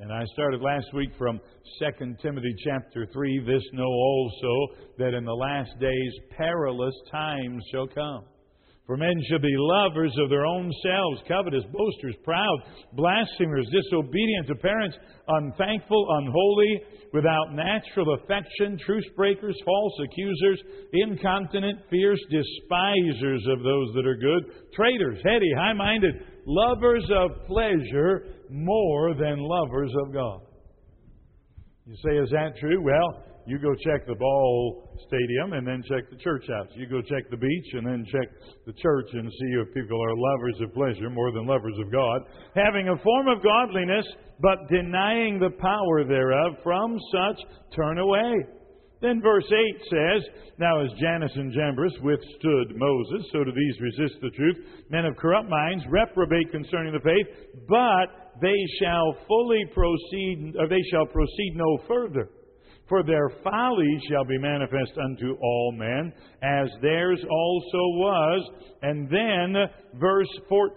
And I started last week from 2 Timothy chapter 3. This know also, that in the last days perilous times shall come. For men shall be lovers of their own selves, covetous, boasters, proud, blasphemers, disobedient to parents, unthankful, unholy, without natural affection, truce breakers, false accusers, incontinent, fierce, despisers of those that are good, traitors, heady, high-minded, lovers of pleasure more than lovers of God. You say, is that true? Well, you go check the ball stadium and then check the church house. You go check the beach and then check the church and see if people are lovers of pleasure more than lovers of God. Having a form of godliness, but denying the power thereof, from such turn away. Then verse 8 says, Now as Jannes and Jambres withstood Moses, so do these resist the truth. Men of corrupt minds reprobate concerning the faith, but they shall proceed no further. For their folly shall be manifest unto all men, as theirs also was. And then verse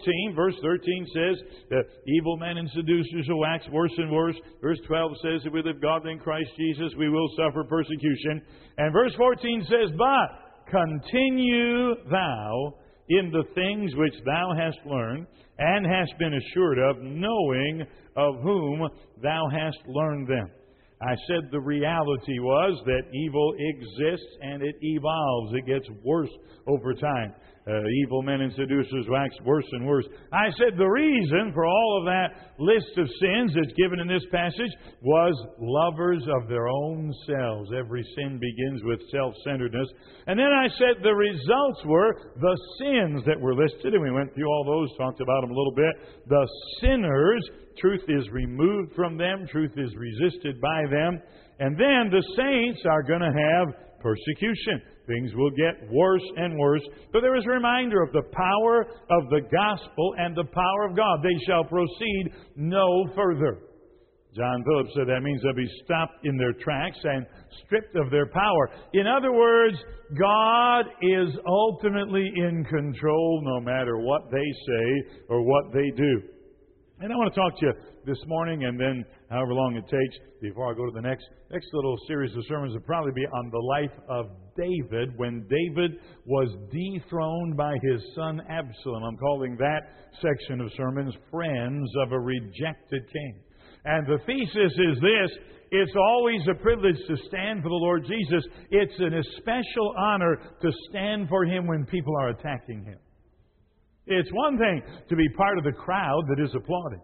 13 says, that evil men and seducers shall wax worse and worse. Verse 12 says, if we live godly in Christ Jesus, we will suffer persecution. And verse 14 says, but continue thou in the things which thou hast learned, and hast been assured of, knowing of whom thou hast learned them. I said the reality was that evil exists and it evolves. It gets worse over time. Evil men and seducers wax worse and worse. I said the reason for all of that list of sins that's given in this passage was lovers of their own selves. Every sin begins with self-centeredness. And then I said the results were the sins that were listed, and we went through all those, talked about them a little bit. The sinners, truth is removed from them, truth is resisted by them. And then the saints are going to have persecution. Things will get worse and worse. But there is a reminder of the power of the gospel and the power of God. They shall proceed no further. John Phillips said that means they'll be stopped in their tracks and stripped of their power. In other words, God is ultimately in control no matter what they say or what they do. And I want to talk to you this morning, and then however long it takes before I go to the next little series of sermons will probably be on the life of David, when David was dethroned by his son Absalom. I'm calling that section of sermons, Friends of a Rejected King. And the thesis is this: it's always a privilege to stand for the Lord Jesus. It's an especial honor to stand for Him when people are attacking Him. It's one thing to be part of the crowd that is applauding.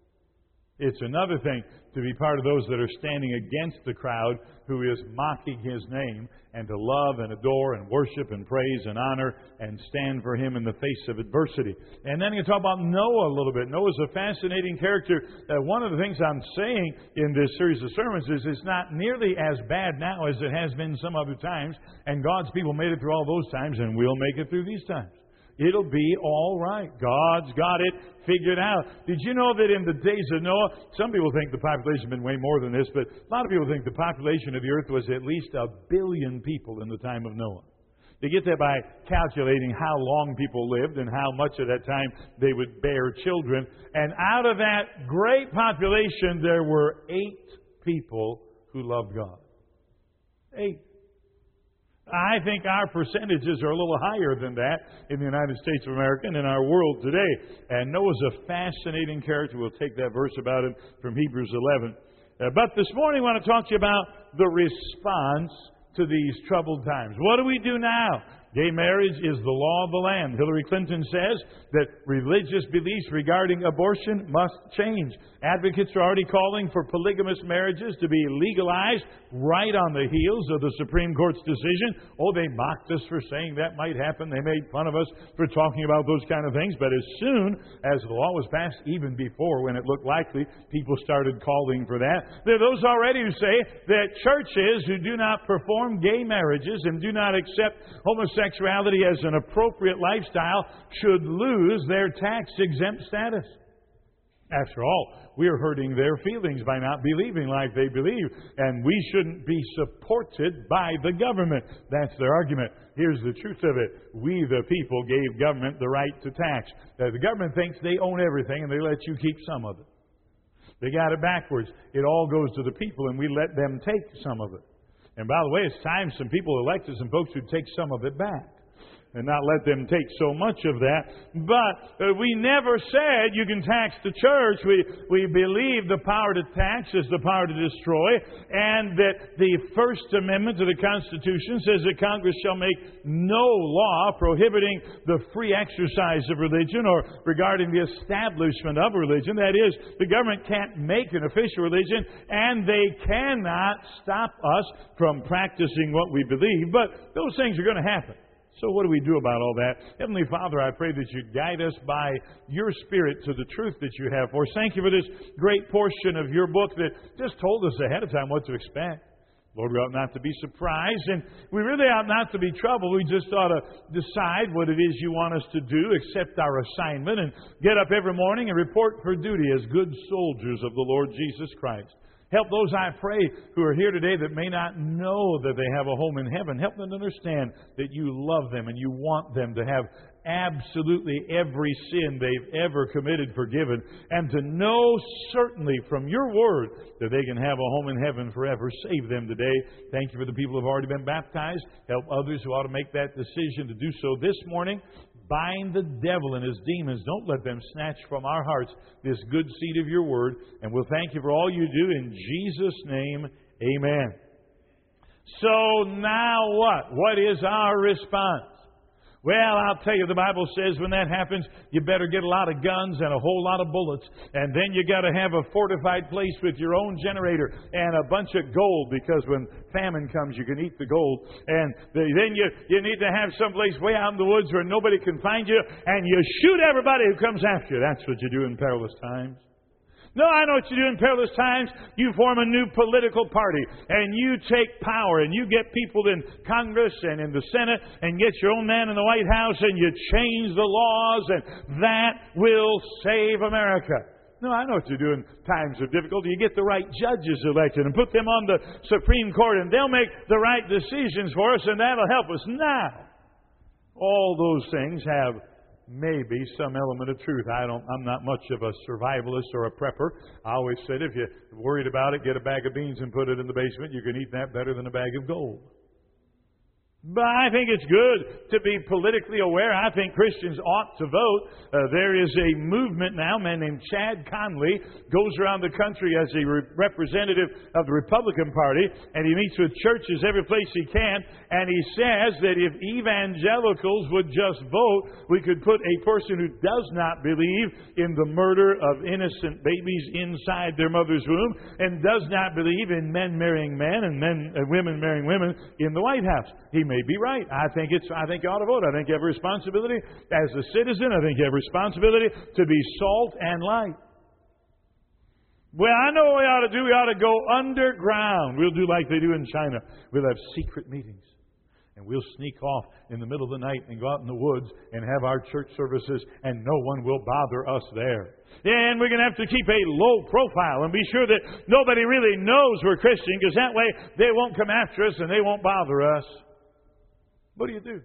It's another thing to be part of those that are standing against the crowd who is mocking His name, and to love and adore and worship and praise and honor and stand for Him in the face of adversity. And then you talk about Noah a little bit. Noah's a fascinating character. One of the things I'm saying in this series of sermons is it's not nearly as bad now as it has been some other times. And God's people made it through all those times, and we'll make it through these times. It'll be all right. God's got it figured out. Did you know that in the days of Noah, some people think the population has been way more than this, but a lot of people think the population of the earth was at least 1 billion people in the time of Noah. They get that by calculating how long people lived and how much of that time they would bear children. And out of that great population, there were 8 people who loved God. 8. I think our percentages are a little higher than that in the United States of America and in our world today. And Noah's a fascinating character. We'll take that verse about him from Hebrews 11. But this morning I want to talk to you about the response to these troubled times. What do we do now? Gay marriage is the law of the land. Hillary Clinton says that religious beliefs regarding abortion must change. Advocates are already calling for polygamous marriages to be legalized right on the heels of the Supreme Court's decision. Oh, they mocked us for saying that might happen. They made fun of us for talking about those kind of things. But as soon as the law was passed, even before when it looked likely, people started calling for that. There are those already who say that churches who do not perform gay marriages and do not accept homosexuality as an appropriate lifestyle should lose their tax-exempt status. After all, we're hurting their feelings by not believing like they believe, and we shouldn't be supported by the government. That's their argument. Here's the truth of it. We, the people, gave government the right to tax. The government thinks they own everything, and they let you keep some of it. They got it backwards. It all goes to the people, and we let them take some of it. And by the way, it's time some people elected some folks who take some of it back and not let them take so much of that. But we never said you can tax the church. We believe the power to tax is the power to destroy, and that the First Amendment to the Constitution says that Congress shall make no law prohibiting the free exercise of religion or regarding the establishment of religion. That is, the government can't make an official religion, and they cannot stop us from practicing what we believe. But those things are going to happen. So what do we do about all that? Heavenly Father, I pray that you guide us by your Spirit to the truth that you have for us. Thank you for this great portion of your book that just told us ahead of time what to expect. Lord, we ought not to be surprised, and we really ought not to be troubled. We just ought to decide what it is you want us to do, accept our assignment, and get up every morning and report for duty as good soldiers of the Lord Jesus Christ. Help those, I pray, who are here today that may not know that they have a home in heaven. Help them to understand that you love them and you want them to have absolutely every sin they've ever committed forgiven, and to know certainly from your word that they can have a home in heaven forever. Save them today. Thank you for the people who have already been baptized. Help others who ought to make that decision to do so this morning. Bind the devil and his demons. Don't let them snatch from our hearts this good seed of your word. And we'll thank you for all you do in Jesus' name. Amen. So now what? What is our response? Well, I'll tell you, the Bible says when that happens, you better get a lot of guns and a whole lot of bullets. And then you got to have a fortified place with your own generator and a bunch of gold, because when famine comes, you can eat the gold. And then you need to have someplace way out in the woods where nobody can find you, and you shoot everybody who comes after you. That's what you do in perilous times. No, I know what you do in perilous times. You form a new political party, and you take power, and you get people in Congress and in the Senate, and get your own man in the White House, and you change the laws, and that will save America. No, I know what you do in times of difficulty. You get the right judges elected and put them on the Supreme Court, and they'll make the right decisions for us, and that'll help us. Now, all those things have maybe some element of truth. I'm not much of a survivalist or a prepper. I always said if you're worried about it, get a bag of beans and put it in the basement. You can eat that better than a bag of gold. But I think it's good to be politically aware. I think Christians ought to vote. There is a movement now. A man named Chad Conley goes around the country as a representative of the Republican Party, and he meets with churches every place he can, and he says that if evangelicals would just vote, we could put a person who does not believe in the murder of innocent babies inside their mother's womb, and does not believe in men marrying men and women marrying women in the White House. He may be right. I think you ought to vote. I think you have a responsibility as a citizen. I think you have a responsibility to be salt and light. Well, I know what we ought to do. We ought to go underground. We'll do like they do in China. We'll have secret meetings. And we'll sneak off in the middle of the night and go out in the woods and have our church services, and no one will bother us there. And we're going to have to keep a low profile and be sure that nobody really knows we're Christian, because that way they won't come after us and they won't bother us. What do you do?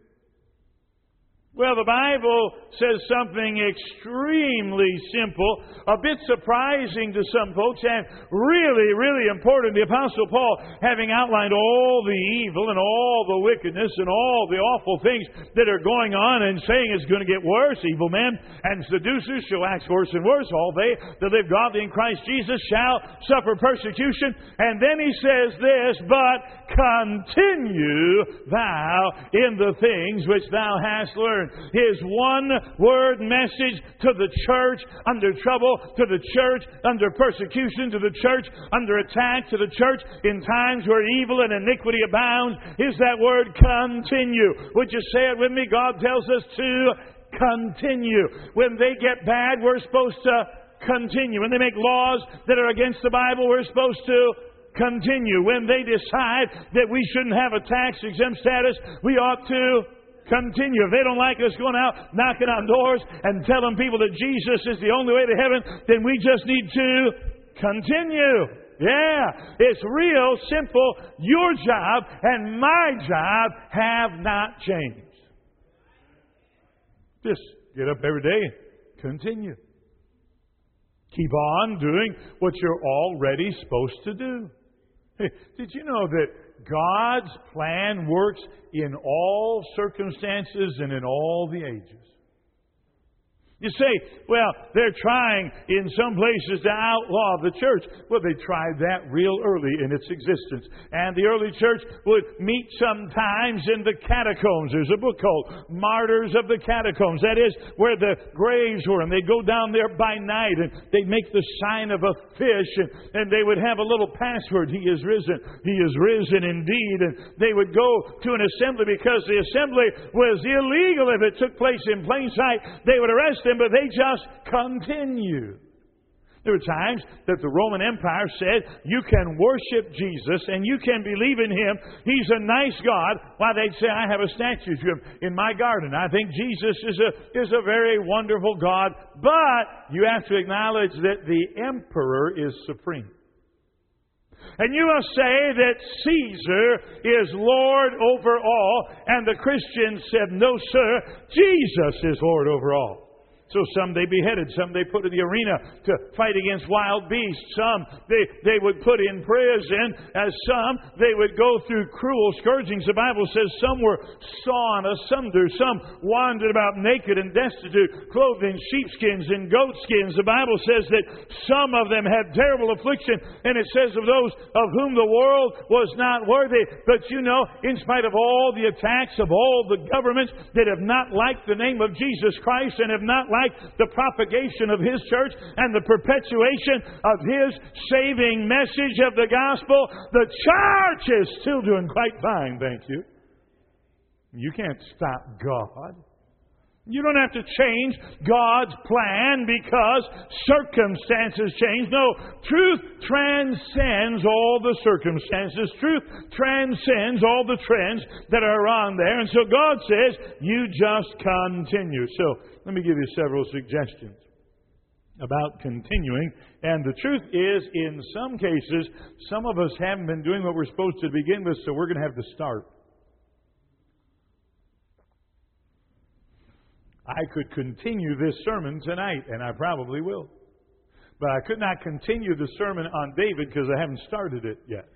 Well, the Bible says something extremely simple, a bit surprising to some folks, and really, really important. The Apostle Paul, having outlined all the evil and all the wickedness and all the awful things that are going on, and saying it's going to get worse, evil men and seducers shall act worse and worse. All they that live godly in Christ Jesus shall suffer persecution. And then he says this, but continue thou in the things which thou hast learned. His one-word message to the church under trouble, to the church under persecution, to the church under attack, to the church in times where evil and iniquity abounds, is that word continue. Would you say it with me? God tells us to continue. When they get bad, we're supposed to continue. When they make laws that are against the Bible, we're supposed to continue. When they decide that we shouldn't have a tax-exempt status, we ought to continue. If they don't like us going out, knocking on doors and telling people that Jesus is the only way to heaven, then we just need to continue. Yeah, it's real simple. Your job and my job have not changed. Just get up every day and continue. Keep on doing what you're already supposed to do. Hey, did you know that God's plan works in all circumstances and in all the ages? You say, well, they're trying in some places to outlaw the church. Well, they tried that real early in its existence. And the early church would meet sometimes in the catacombs. There's a book called Martyrs of the Catacombs. That is where the graves were. And they'd go down there by night and they'd make the sign of a fish. And they would have a little password. He is risen. He is risen indeed. And they would go to an assembly because the assembly was illegal if it took place in plain sight. They would arrest them, but they just continue. There were times that the Roman Empire said, you can worship Jesus and you can believe in Him. He's a nice God. Why, they'd say, I have a statue to Him in my garden. I think Jesus is a very wonderful God. But you have to acknowledge that the emperor is supreme. And you must say that Caesar is Lord over all. And the Christians said, no, sir, Jesus is Lord over all. So some they beheaded, some they put in the arena to fight against wild beasts. Some they would put in prison, as some they would go through cruel scourgings. The Bible says some were sawn asunder, some wandered about naked and destitute, clothed in sheepskins and goatskins. The Bible says that some of them had terrible affliction, and it says of those of whom the world was not worthy. But you know, in spite of all the attacks of all the governments that have not liked the name of Jesus Christ and have not liked the propagation of His church and the perpetuation of His saving message of the gospel, the church is still doing quite fine, thank you. You can't stop God. You don't have to change God's plan because circumstances change. No, truth transcends all the circumstances. Truth transcends all the trends that are around there. And so God says, you just continue. So let me give you several suggestions about continuing. And the truth is, in some cases, some of us haven't been doing what we're supposed to begin with, so we're going to have to start. I could continue this sermon tonight, and I probably will. But I could not continue the sermon on David because I haven't started it yet.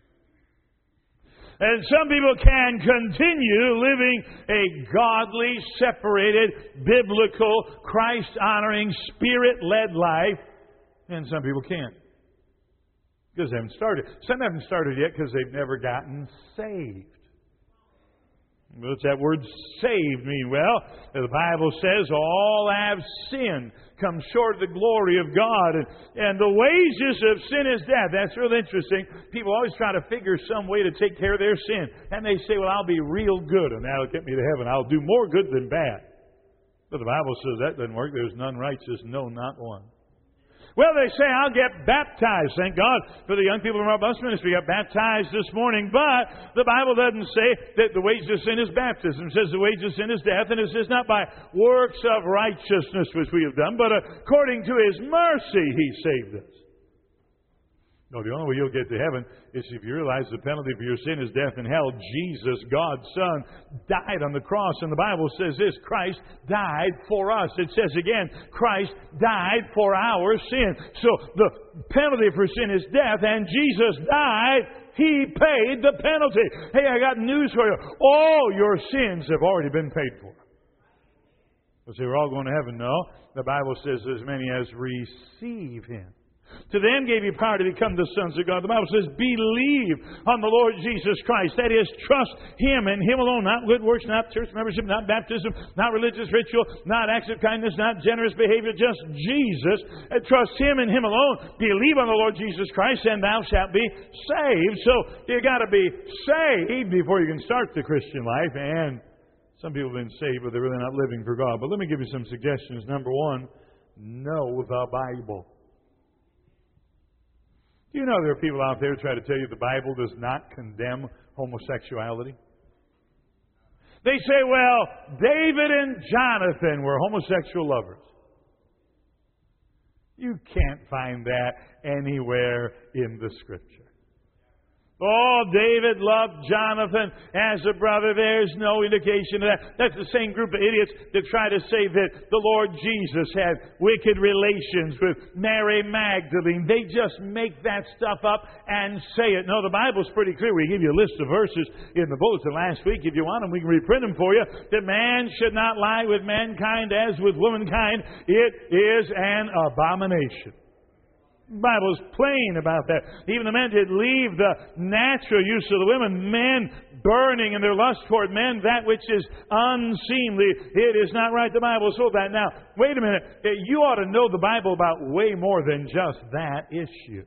And some people can continue living a godly, separated, biblical, Christ-honoring, Spirit-led life, and some people can't because they haven't started. Some haven't started yet because they've never gotten saved. What's that word saved mean? Well, the Bible says all have sinned, come short of the glory of God. And the wages of sin is death. That's real interesting. People always try to figure some way to take care of their sin. And they say, well, I'll be real good and that'll get me to heaven. I'll do more good than bad. But the Bible says that doesn't work. There's none righteous, no, not one. Well, they say, I'll get baptized. Thank God for the young people from our bus ministry got baptized this morning. But the Bible doesn't say that the wages of sin is baptism. It says the wages of sin is death. And it says not by works of righteousness which we have done, but according to His mercy He saved us. No, the only way you'll get to heaven is if you realize the penalty for your sin is death and hell. Jesus, God's Son, died on the cross. And the Bible says this, Christ died for us. It says again, Christ died for our sin. So the penalty for sin is death, and Jesus died. He paid the penalty. Hey, I got news for you. All your sins have already been paid for. Well, see, we're all going to heaven. No. The Bible says as many as receive Him. To them gave He power to become the sons of God. The Bible says, believe on the Lord Jesus Christ. That is, trust Him and Him alone. Not good works, not church membership, not baptism, not religious ritual, not acts of kindness, not generous behavior. Just Jesus. Trust Him and Him alone. Believe on the Lord Jesus Christ and thou shalt be saved. So you got to be saved before you can start the Christian life. And some people have been saved, but they're really not living for God. But let me give you some suggestions. Number one, know the Bible. You know there are people out there who try to tell you the Bible does not condemn homosexuality. They say, well, David and Jonathan were homosexual lovers. You can't find that anywhere in the Scripture. Oh, David loved Jonathan as a brother. There's no indication of that. That's the same group of idiots that try to say that the Lord Jesus had wicked relations with Mary Magdalene. They just make that stuff up and say it. No, the Bible's pretty clear. We give you a list of verses in the bulletin last week. If you want them, we can reprint them for you. That man should not lie with mankind as with womankind. It is an abomination. The Bible is plain about that. Even the men did leave the natural use of the women. Men burning in their lust toward men, that which is unseemly. It is not right. The Bible told that. Now, wait a minute. You ought to know the Bible about way more than just that issue.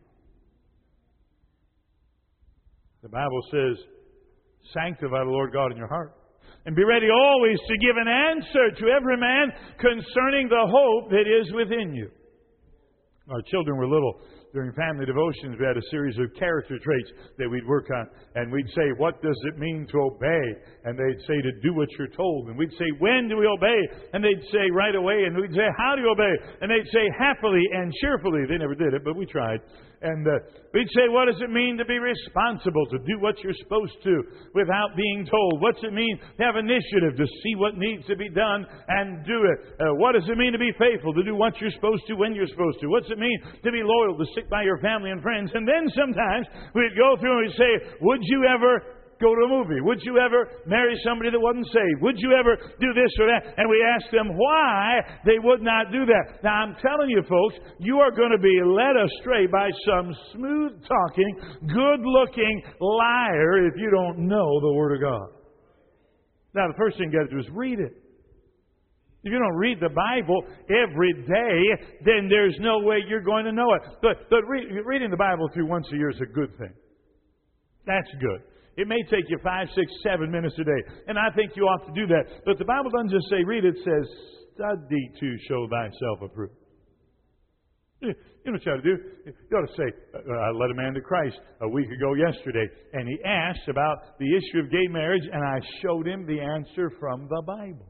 The Bible says, sanctify the Lord God in your heart, and be ready always to give an answer to every man concerning the hope that is within you. Our children were little. During family devotions, we had a series of character traits that we'd work on. And we'd say, what does it mean to obey? And they'd say, to do what you're told. And we'd say, when do we obey? And they'd say, right away. And we'd say, how do you obey? And they'd say, happily and cheerfully. They never did it, but we tried. And we'd say, what does it mean to be responsible, to do what you're supposed to without being told? What's it mean to have initiative, to see what needs to be done and do it? What does it mean to be faithful, to do what you're supposed to when you're supposed to? What's it mean to be loyal, to stick by your family and friends? And then sometimes we'd go through and we'd say, would you ever go to a movie? Would you ever marry somebody that wasn't saved? Would you ever do this or that? And we asked them why they would not do that. Now, I'm telling you, folks, you are going to be led astray by some smooth-talking, good-looking liar if you don't know the Word of God. Now, the first thing you got to do is read it. If you don't read the Bible every day, then there's no way you're going to know it. But reading the Bible through once a year is a good thing. That's good. It may take you 5, 6, 7 minutes a day. And I think you ought to do that. But the Bible doesn't just say read it. It says study to show thyself approved. You know what you ought to do? You ought to say, I led a man to Christ a week ago yesterday. And he asked about the issue of gay marriage. And I showed him the answer from the Bible.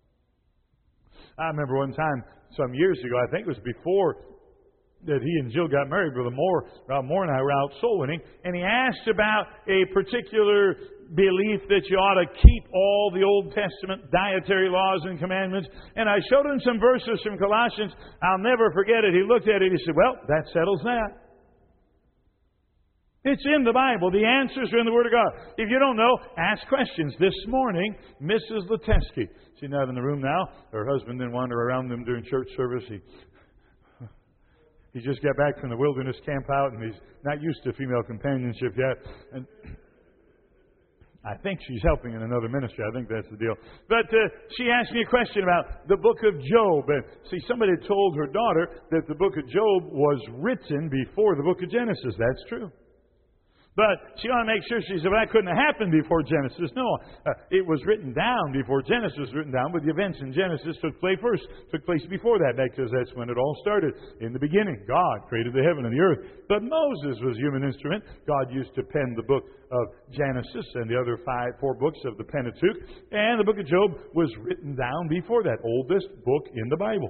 I remember one time, some years ago, I think it was before that he and Jill got married, Brother Moore and I were out soul winning, and he asked about a particular belief that you ought to keep all the Old Testament dietary laws and commandments. And I showed him some verses from Colossians. I'll never forget it. He looked at it and he said, well, that settles that. It's in the Bible. The answers are in the Word of God. If you don't know, ask questions. This morning, Mrs. Letesky, she's not in the room now. Her husband didn't wander around them during church service. He just got back from the wilderness camp out, and he's not used to female companionship yet. And I think she's helping in another ministry. I think that's the deal. But she asked me a question about the book of Job. And see, somebody had told her daughter that the book of Job was written before the book of Genesis. That's true. But she wanted to make sure, she said, well, that couldn't have happened before Genesis. No, it was written down before Genesis was written down, but the events in Genesis took place before that, because that's when it all started. In the beginning, God created the heaven and the earth. But Moses was a human instrument. God used to pen the book of Genesis and the other 4 books of the Pentateuch. And the book of Job was written down before that, oldest book in the Bible.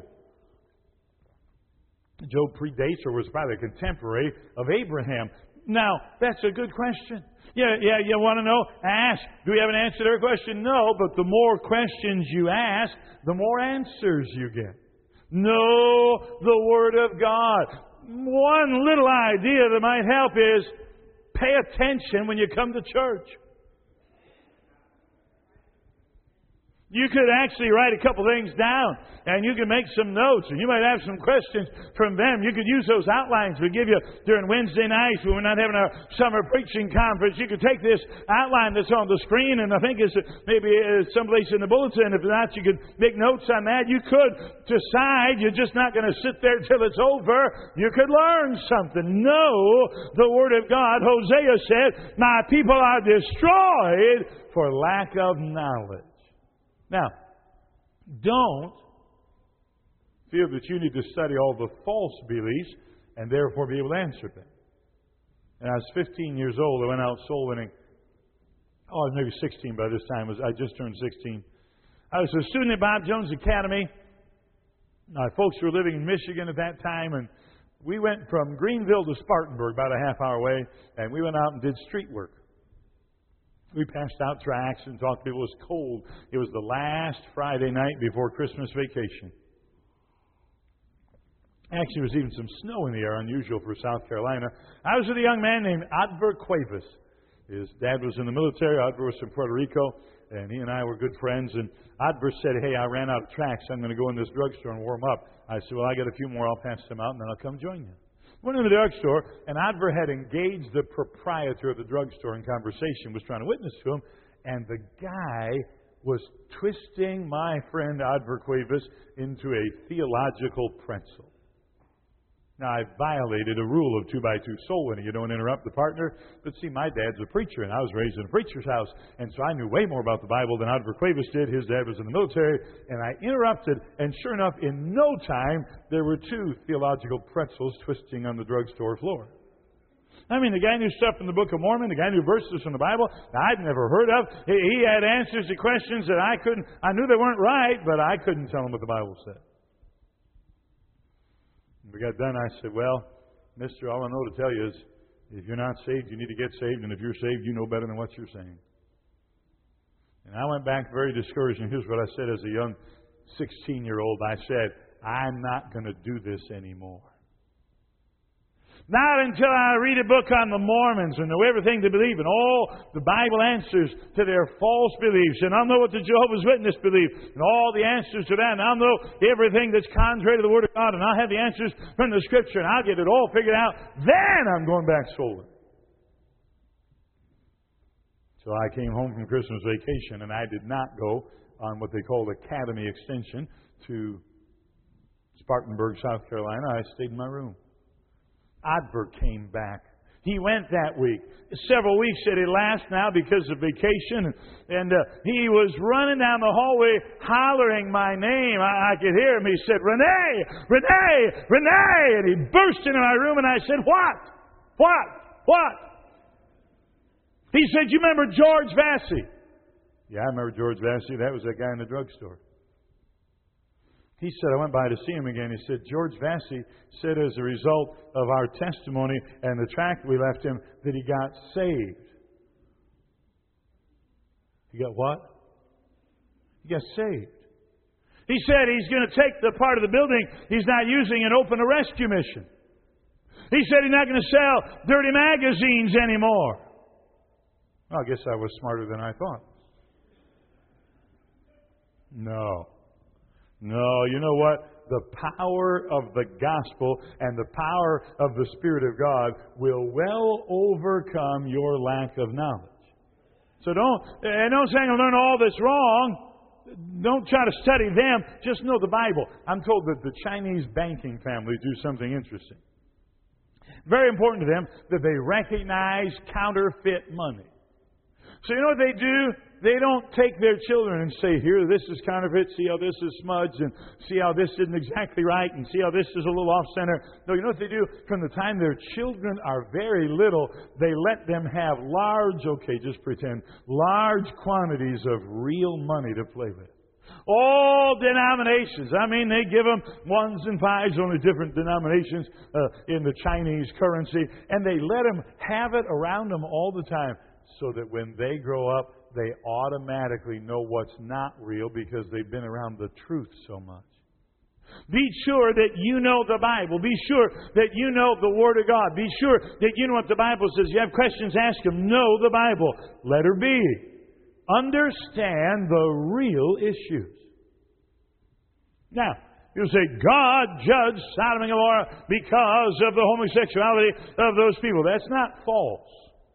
Job predates or was probably a contemporary of Abraham. Now, that's a good question. Yeah, you want to know? Ask. Do we have an answer to their question? No, but the more questions you ask, the more answers you get. Know the Word of God. One little idea that might help is pay attention when you come to church. You could actually write a couple things down, and you can make some notes, and you might have some questions from them. You could use those outlines we give you during Wednesday nights when we're not having our summer preaching conference. You could take this outline that's on the screen, and I think it's maybe someplace in the bulletin. If not, you could make notes on that. You could decide you're just not going to sit there till it's over. You could learn something. Know the Word of God. Hosea said, my people are destroyed for lack of knowledge. Now, don't feel that you need to study all the false beliefs and therefore be able to answer them. And I was 15 years old. I went out soul winning. Oh, I was maybe 16 by this time. I just turned 16. I was a student at Bob Jones Academy. My folks were living in Michigan at that time, and We went from Greenville to Spartanburg, about a half hour away, and we went out and did street work. We passed out tracts and talked to people. It was cold. It was the last Friday night before Christmas vacation. Actually, there was even some snow in the air, unusual for South Carolina. I was with a young man named Adver Cuevas. His dad was in the military. Adver was from Puerto Rico, and he and I were good friends. And Adver said, "Hey, I ran out of tracts. I'm going to go in this drugstore and warm up." I said, "Well, I got a few more. I'll pass them out, and then I'll come join you." Went in the drugstore, and Adver had engaged the proprietor of the drugstore in conversation, was trying to witness to him, and the guy was twisting my friend Adver Cuevas into a theological pretzel. Now, I violated a rule of 2x2 soul winning. You don't interrupt the partner. But see, my dad's a preacher, and I was raised in a preacher's house, and so I knew way more about the Bible than Adver Cuevas did. His dad was in the military, and I interrupted, and sure enough, in no time, there were two theological pretzels twisting on the drugstore floor. I mean, the guy knew stuff from the Book of Mormon, the guy knew verses from the Bible that I'd never heard of. He had answers to questions that I couldn't. I knew they weren't right, but I couldn't tell him what the Bible said. We got done. I said, "Well, mister, all I know to tell you is if you're not saved, you need to get saved. And if you're saved, you know better than what you're saying." And I went back very discouraged. And here's what I said as a young 16-year-old. I said, "I'm not going to do this anymore. Not until I read a book on the Mormons and know everything they believe and all the Bible answers to their false beliefs. And I'll know what the Jehovah's Witnesses believe and all the answers to that. And I'll know everything that's contrary to the Word of God. And I'll have the answers from the Scripture. And I'll get it all figured out. Then I'm going back soul winning." So I came home from Christmas vacation, and I did not go on what they called Academy Extension to Spartanburg, South Carolina. I stayed in my room. Adver came back. He went that week. Several weeks that it lasts now because of vacation. And he was running down the hallway hollering my name. I could hear him. He said, "Renee! Renee! Renee!" And he burst into my room and I said, "What? What? What?" He said, "You remember George Vassey?" "Yeah, I remember George Vassey. That was that guy in the drugstore." He said, I went by to see him again. He said, "George Vassey said as a result of our testimony and the tract we left him that he got saved." He got what? He got saved. He said he's going to take the part of the building he's not using and open a rescue mission. He said he's not going to sell dirty magazines anymore. Well, I guess I was smarter than I thought. No, you know what? The power of the gospel and the power of the Spirit of God will well overcome your lack of knowledge. So don't say I'm going to learn all this wrong. Don't try to study them. Just know the Bible. I'm told that the Chinese banking families do something interesting. Very important to them that they recognize counterfeit money. So you know what they do? They don't take their children and say, "Here, this is counterfeit. See how this is smudged, and see how this isn't exactly right, and see how this is a little off-center." No, you know what they do? From the time their children are very little, they let them have large quantities of real money to play with. All denominations. I mean, they give them ones and fives, only different denominations in the Chinese currency, and they let them have it around them all the time so that when they grow up, they automatically know what's not real because they've been around the truth so much. Be sure that you know the Bible. Be sure that you know the Word of God. Be sure that you know what the Bible says. You have questions, ask Him. Know the Bible. Letter B. Understand the real issues. Now, you'll say, God judged Sodom and Gomorrah because of the homosexuality of those people. That's not false.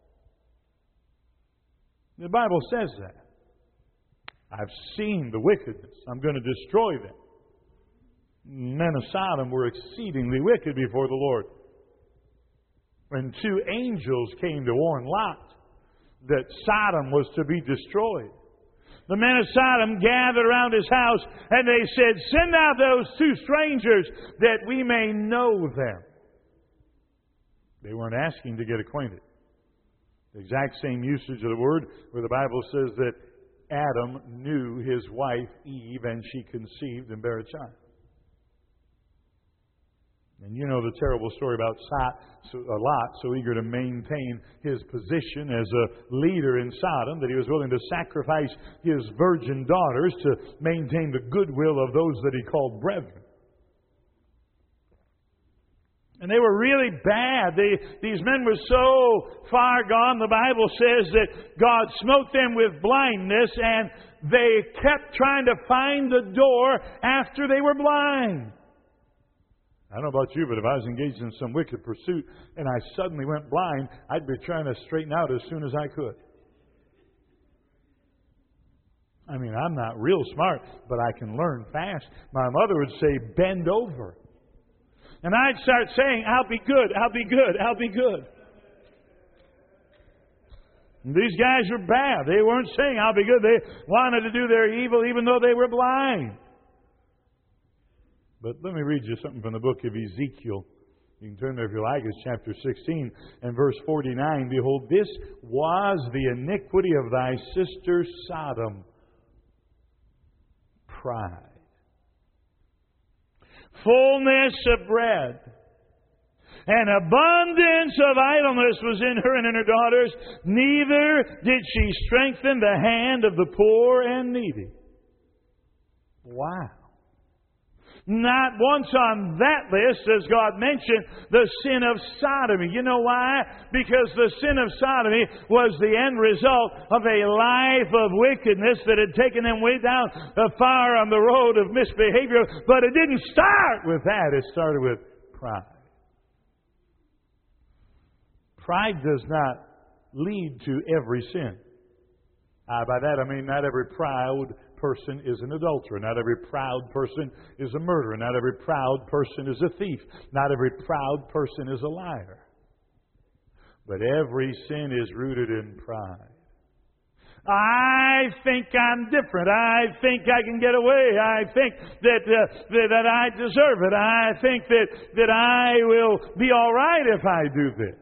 The Bible says that. I've seen the wickedness. I'm going to destroy them. Men of Sodom were exceedingly wicked before the Lord. When two angels came to warn Lot that Sodom was to be destroyed, the men of Sodom gathered around his house and they said, "Send out those two strangers that we may know them." They weren't asking to get acquainted. The exact same usage of the word where the Bible says that Adam knew his wife Eve and she conceived and bare a child. And you know the terrible story about Lot, so eager to maintain his position as a leader in Sodom that he was willing to sacrifice his virgin daughters to maintain the goodwill of those that he called brethren. And they were really bad. These men were so far gone, the Bible says that God smote them with blindness, and they kept trying to find the door after they were blind. I don't know about you, but if I was engaged in some wicked pursuit and I suddenly went blind, I'd be trying to straighten out as soon as I could. I mean, I'm not real smart, but I can learn fast. My mother would say, bend over. And I'd start saying, I'll be good, I'll be good, I'll be good. And these guys were bad. They weren't saying, I'll be good. They wanted to do their evil even though they were blind. But let me read you something from the book of Ezekiel. You can turn there if you like. It's chapter 16 and verse 49. Behold, this was the iniquity of thy sister Sodom. Pride. Fullness of bread. And abundance of idleness was in her and in her daughters. Neither did she strengthen the hand of the poor and needy. Wow. Not once on that list does God mention the sin of sodomy. You know why? Because the sin of sodomy was the end result of a life of wickedness that had taken them way down far on the road of misbehavior. But it didn't start with that. It started with pride. Pride does not lead to every sin. By that I mean not every proud person is an adulterer. Not every proud person is a murderer. Not every proud person is a thief. Not every proud person is a liar. But every sin is rooted in pride. I think I'm different. I think I can get away. I think that I deserve it. I think that I will be all right if I do this.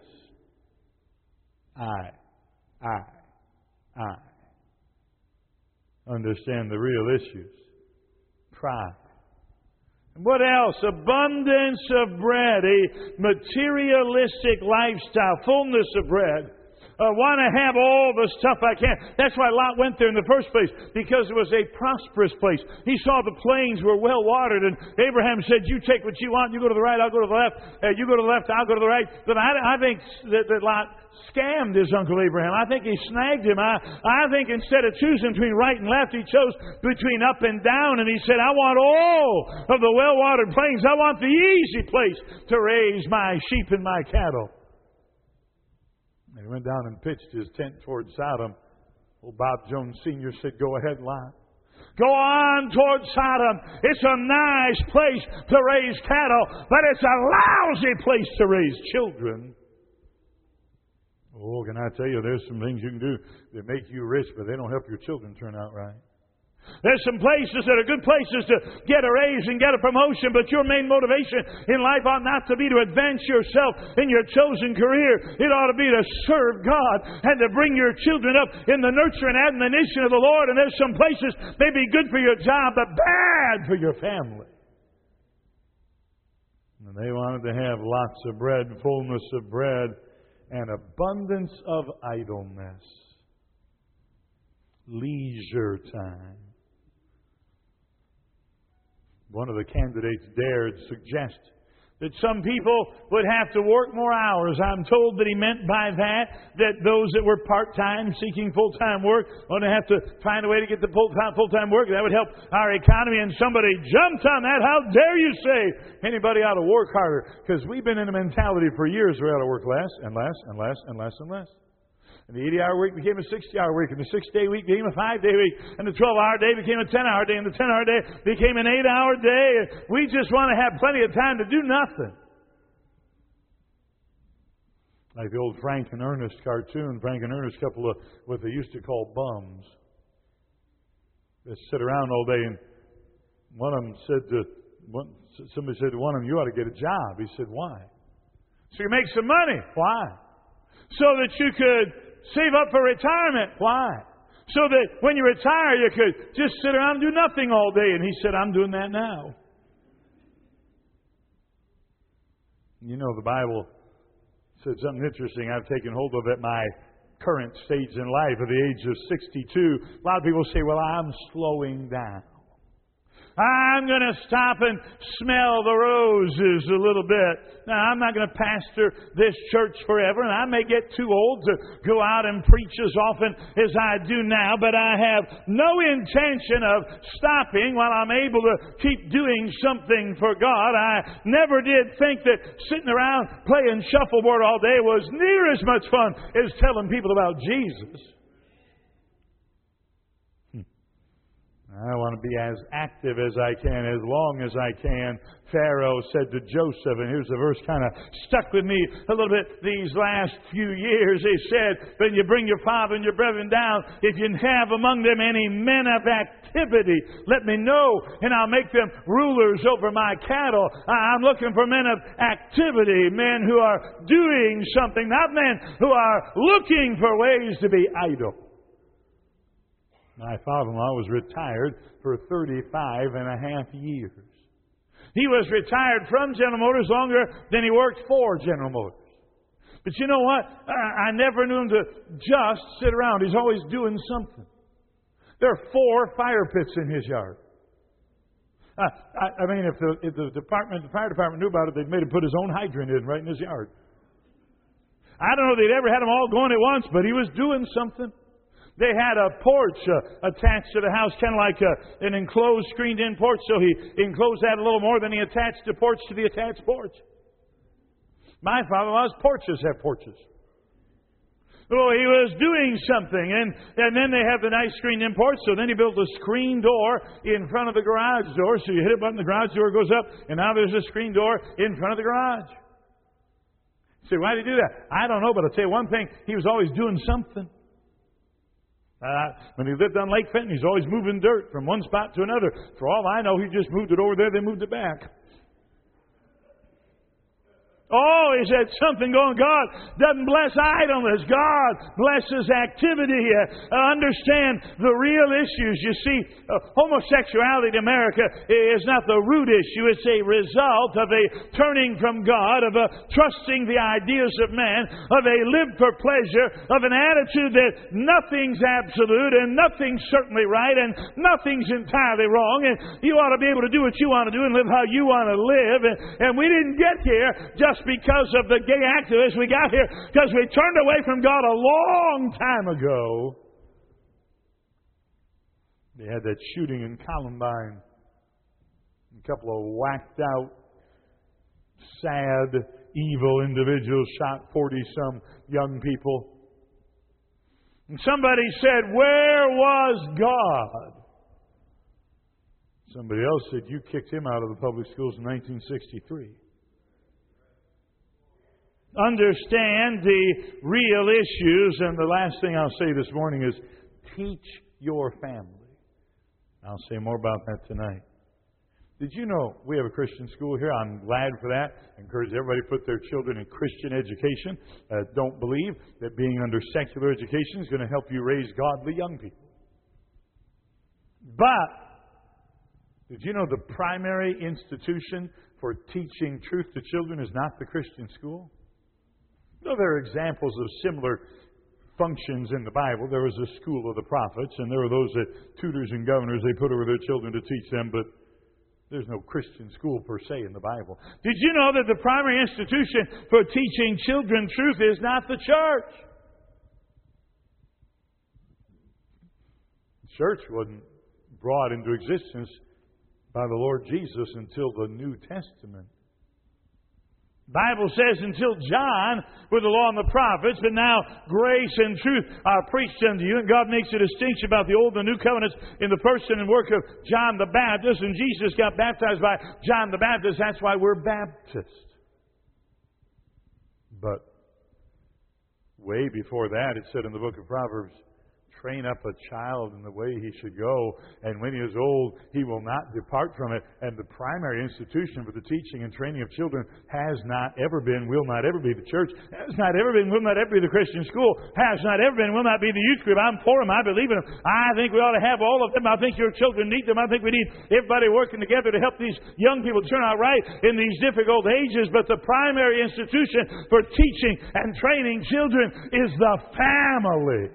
I. Understand the real issues. Pride. And what else? Abundance of bread, a materialistic lifestyle, fullness of bread. Want to have all the stuff I can. That's why Lot went there in the first place, because it was a prosperous place. He saw the plains were well watered, and Abraham said, you take what you want, you go to the right, I'll go to the left. You go to the left, I'll go to the right. But I think that Lot scammed his Uncle Abraham. I think he snagged him. I think instead of choosing between right and left, he chose between up and down, and he said, I want all of the well-watered plains. I want the easy place to raise my sheep and my cattle. And he went down and pitched his tent towards Sodom. Old Bob Jones Sr. said, go ahead, Lot. Go on towards Sodom. It's a nice place to raise cattle, but it's a lousy place to raise children. Oh, can I tell you, there's some things you can do that make you rich, but they don't help your children turn out right. There's some places that are good places to get a raise and get a promotion, but your main motivation in life ought not to be to advance yourself in your chosen career. It ought to be to serve God and to bring your children up in the nurture and admonition of the Lord. And there's some places may be good for your job, but bad for your family. And they wanted to have lots of bread, fullness of bread, and abundance of idleness. Leisure time. One of the candidates dared suggest that some people would have to work more hours. I'm told that he meant by that those that were part-time seeking full-time work would have to find a way to get the full-time work. That would help our economy. And somebody jumped on that. How dare you say anybody ought to work harder? Because we've been in a mentality for years we ought to work less and less and less and less and less. And the 80-hour week became a 60-hour week, and the 6-day week became a 5-day week, and the 12-hour day became a 10-hour day, and the 10-hour day became an 8-hour day. And we just want to have plenty of time to do nothing. Like the old Frank and Ernest cartoon, Frank and Ernest, couple of what they used to call bums. They sit around all day, and one of them somebody said to one of them, you ought to get a job. He said, why? So you make some money. Why? So that you could save up for retirement. Why? So that when you retire, you could just sit around and do nothing all day. And he said, I'm doing that now. You know, the Bible said something interesting I've taken hold of at my current stage in life at the age of 62. A lot of people say, well, I'm slowing down. I'm going to stop and smell the roses a little bit. Now, I'm not going to pastor this church forever, and I may get too old to go out and preach as often as I do now, but I have no intention of stopping while I'm able to keep doing something for God. I never did think that sitting around playing shuffleboard all day was near as much fun as telling people about Jesus. I want to be as active as I can, as long as I can. Pharaoh said to Joseph, and here's the verse kind of stuck with me a little bit these last few years. He said, when you bring your father and your brethren down, if you have among them any men of activity, let me know, and I'll make them rulers over my cattle. I'm looking for men of activity, men who are doing something, not men who are looking for ways to be idle. My father-in-law was retired for 35 and a half years. He was retired from General Motors longer than he worked for General Motors. But you know what? I never knew him to just sit around. He's always doing something. There are 4 fire pits in his yard. I mean, if the fire department knew about it, they'd made him put his own hydrant in right in his yard. I don't know if they'd ever had them all going at once, but he was doing something. They had a porch attached to the house, kind of like an enclosed, screened-in porch, so he enclosed that a little more than he attached the porch to the attached porch. My father-in-law's porches have porches. Oh, he was doing something, and then they have the nice screened-in porch, so then he built a screen door in front of the garage door, so you hit a button, the garage door goes up, and now there's a screen door in front of the garage. You say, why did he do that? I don't know, but I'll tell you one thing, he was always doing something. When he lived on Lake Fenton, he's always moving dirt from one spot to another. For all I know, he just moved it over there, they moved it back. Oh, he said something going, God doesn't bless idleness. God blesses activity. Understand the real issues. You see, homosexuality in America is not the root issue. It's a result of a turning from God, of a trusting the ideas of man, of a live for pleasure, of an attitude that nothing's absolute and nothing's certainly right and nothing's entirely wrong. And you ought to be able to do what you want to do and live how you want to live. And we didn't get here just because of the gay activists. We got here because we turned away from God a long time ago. They had that shooting in Columbine. A couple of whacked out, sad, evil individuals shot 40-some young people. And somebody said, where was God? Somebody else said, you kicked him out of the public schools in 1963. Understand the real issues, and the last thing I'll say this morning is teach your family. I'll say more about that tonight. Did you know we have a Christian school here? I'm glad for that. I encourage everybody to put their children in Christian education. Don't believe that being under secular education is going to help you raise godly young people. But did you know the primary institution for teaching truth to children is not the Christian school? No, there are examples of similar functions in the Bible. There was a school of the prophets, and there were those that tutors and governors they put over their children to teach them, but there's no Christian school per se in the Bible. Did you know that the primary institution for teaching children truth is not the church? The church wasn't brought into existence by the Lord Jesus until the New Testament. The Bible says until John with the law and the prophets, but now grace and truth are preached unto you. And God makes a distinction about the old and new covenants in the person and work of John the Baptist. And Jesus got baptized by John the Baptist. That's why we're Baptist. But way before that, it said in the book of Proverbs, train up a child in the way he should go, and when he is old, he will not depart from it. And the primary institution for the teaching and training of children has not ever been, will not ever be the church, has not ever been, will not ever be the Christian school, has not ever been, will not be the youth group. I'm for them. I believe in them. I think we ought to have all of them. I think your children need them. I think we need everybody working together to help these young people turn out right in these difficult ages. But the primary institution for teaching and training children is the family.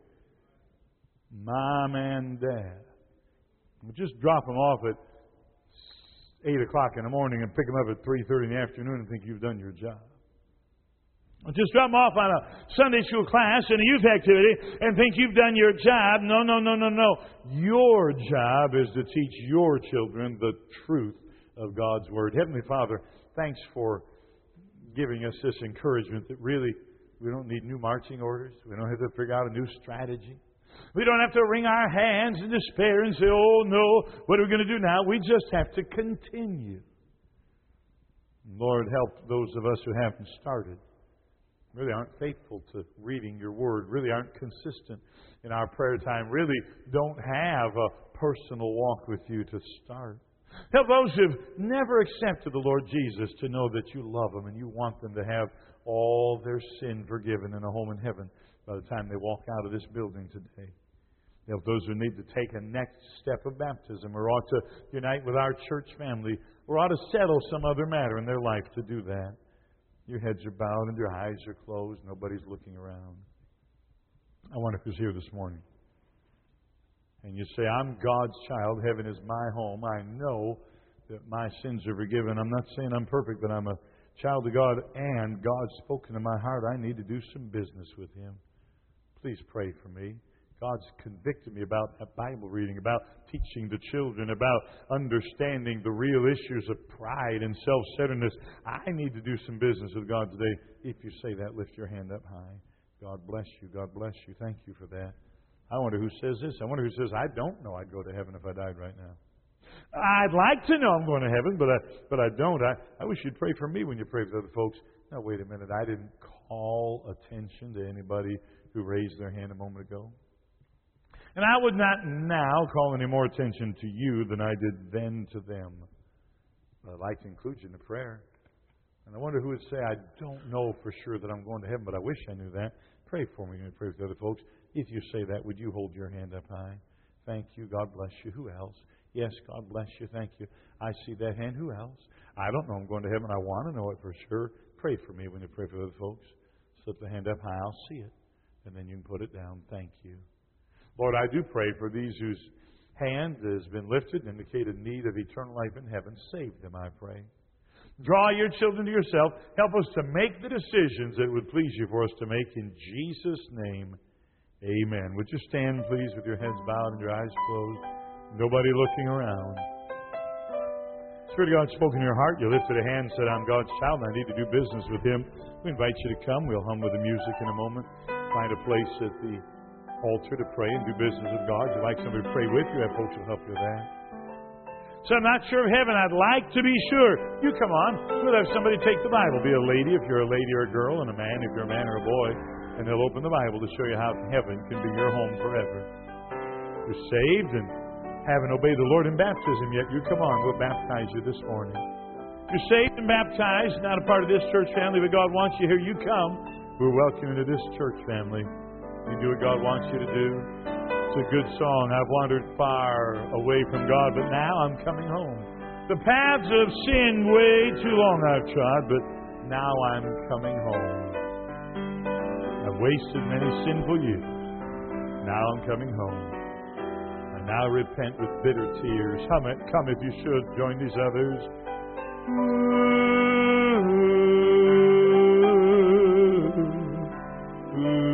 Mom and Dad. We'll just drop them off at 8 o'clock in the morning and pick them up at 3:30 in the afternoon and think you've done your job. Just drop them off on a Sunday school class and a youth activity and think you've done your job. No. Your job is to teach your children the truth of God's Word. Heavenly Father, thanks for giving us this encouragement that really we don't need new marching orders. We don't have to figure out a new strategy. We don't have to wring our hands in despair and say, oh no, what are we going to do now? We just have to continue. Lord, help those of us who haven't started, really aren't faithful to reading your Word, really aren't consistent in our prayer time, really don't have a personal walk with you to start. Help those who've never accepted the Lord Jesus to know that you love them and you want them to have all their sin forgiven in a home in heaven by the time they walk out of this building today. Help those who need to take a next step of baptism or ought to unite with our church family or ought to settle some other matter in their life to do that. Your heads are bowed and your eyes are closed. Nobody's looking around. I wonder who's here this morning. And you say, I'm God's child. Heaven is my home. I know that my sins are forgiven. I'm not saying I'm perfect, but I'm a child of God. And God's spoken to my heart. I need to do some business with Him. Please pray for me. God's convicted me about that Bible reading, about teaching the children, about understanding the real issues of pride and self-centeredness. I need to do some business with God today. If you say that, lift your hand up high. God bless you. God bless you. Thank you for that. I wonder who says this. I wonder who says, I don't know I'd go to heaven if I died right now. I'd like to know I'm going to heaven, but I don't. I wish you'd pray for me when you pray for other folks. Now, wait a minute. I didn't call attention to anybody who raised their hand a moment ago. And I would not now call any more attention to you than I did then to them. But I'd like to include you in the prayer. And I wonder who would say, I don't know for sure that I'm going to heaven, but I wish I knew that. Pray for me and pray for the other folks. If you say that, would you hold your hand up high? Thank you. God bless you. Who else? Yes, God bless you. Thank you. I see that hand. Who else? I don't know I'm going to heaven. I want to know it for sure. Pray for me when you pray for the other folks. Slip the hand up high. I'll see it. And then you can put it down. Thank you. Lord, I do pray for these whose hand has been lifted and indicated need of eternal life in heaven. Save them, I pray. Draw your children to yourself. Help us to make the decisions that would please you for us to make. In Jesus' name, amen. Would you stand, please, with your heads bowed and your eyes closed? Nobody looking around. Spirit of God spoke in your heart. You lifted a hand and said, I'm God's child and I need to do business with Him. We invite you to come. We'll hum with the music in a moment. Find a place at the altar to pray and do business with God. If you'd like somebody to pray with you, have folks who will help you with that. So I'm not sure of heaven. I'd like to be sure. You come on. We'll have somebody take the Bible. Be a lady if you're a lady or a girl, and a man if you're a man or a boy. And they'll open the Bible to show you how heaven can be your home forever. If you're saved and haven't obeyed the Lord in baptism yet, you come on. We'll baptize you this morning. If you're saved and baptized, not a part of this church family, but God wants you here, you come. We're welcome into this church family. You do what God wants you to do. It's a good song. I've wandered far away from God, but now I'm coming home. The paths of sin way too long I've trod, but now I'm coming home. I've wasted many sinful years. Now I'm coming home. I now repent with bitter tears. Come if you should. Join these others. Ooh.